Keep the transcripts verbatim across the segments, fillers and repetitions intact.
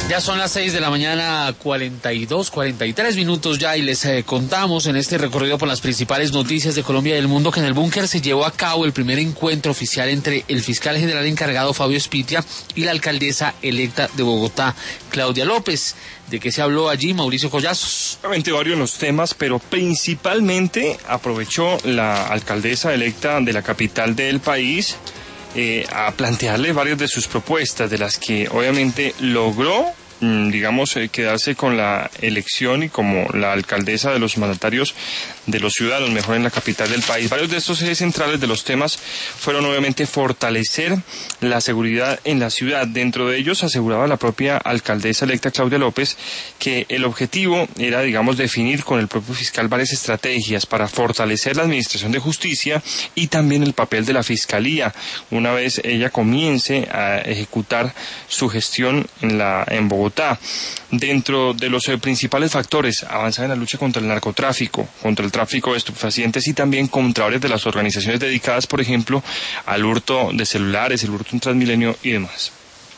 Ya son las seis de la mañana, cuarenta y dos, cuarenta y tres minutos ya, y les eh, contamos en este recorrido por las principales noticias de Colombia y del mundo que en el búnker se llevó a cabo el primer encuentro oficial entre el fiscal general encargado Fabio Spitia y la alcaldesa electa de Bogotá, Claudia López. ¿De qué se habló allí, Mauricio Collazos? Realmente varios los temas, pero principalmente aprovechó la alcaldesa electa de la capital del país Eh, a plantearle varias de sus propuestas, de las que obviamente logró, digamos, eh, quedarse con la elección y como la alcaldesa de los mandatarios de los ciudadanos, mejor en la capital del país. Varios de estos ejes centrales de los temas fueron obviamente fortalecer la seguridad en la ciudad. Dentro de ellos aseguraba la propia alcaldesa electa Claudia López que el objetivo era, digamos, definir con el propio fiscal varias estrategias para fortalecer la administración de justicia y también el papel de la fiscalía una vez ella comience a ejecutar su gestión en la en Bogotá. Dentro de los eh, principales factores, avanzar en la lucha contra el narcotráfico, contra el tráfico de estupefacientes y también contra varias de las organizaciones dedicadas, por ejemplo, al hurto de celulares, el hurto en Transmilenio y demás.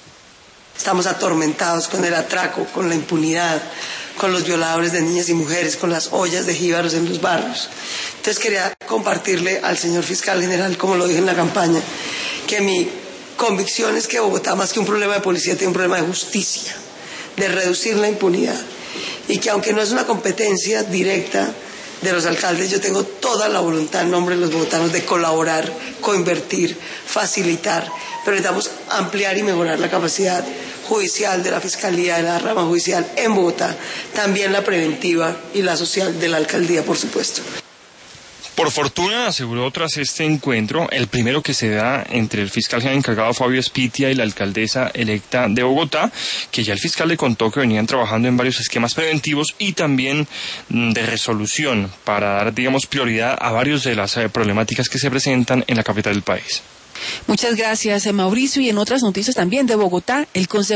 Estamos atormentados con el atraco, con la impunidad, con los violadores de niñas y mujeres, con las ollas de jíbaros en los barrios. Entonces quería compartirle al señor fiscal general, como lo dije en la campaña, que mi convicción es que Bogotá, más que un problema de policía, tiene un problema de justicia, de reducir la impunidad, y que aunque no es una competencia directa de los alcaldes, yo tengo toda la voluntad en nombre de los bogotanos de colaborar, coinvertir, facilitar, pero necesitamos ampliar y mejorar la capacidad judicial de la Fiscalía, de la rama judicial en Bogotá, también la preventiva y la social de la alcaldía, por supuesto. Por fortuna, aseguró tras este encuentro, el primero que se da entre el fiscal general encargado Fabio Spitia y la alcaldesa electa de Bogotá, que ya el fiscal le contó que venían trabajando en varios esquemas preventivos y también de resolución para dar, digamos, prioridad a varias de las eh, problemáticas que se presentan en la capital del país. Muchas gracias, Mauricio. Y en otras noticias también de Bogotá, el Consejo